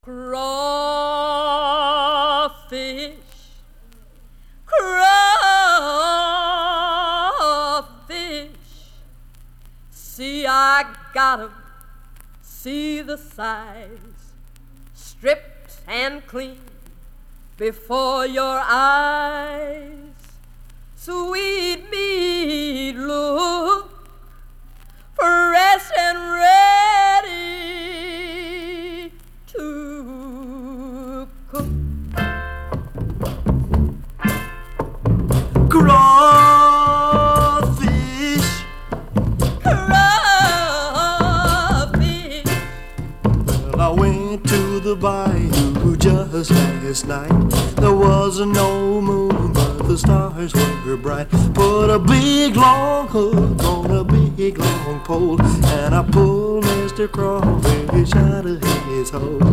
Crawfish, crawfish, see I got 'em, see the size, stripped and clean before your eyes. Sweet meat, look fresh and ready to cook. Crawfish, crawfish. well, I went to the bayou just last night. There was no moon, but the stars were bright. Put a big long hook on a big long pole, and I pulled Mr. Crawfish out of his hole.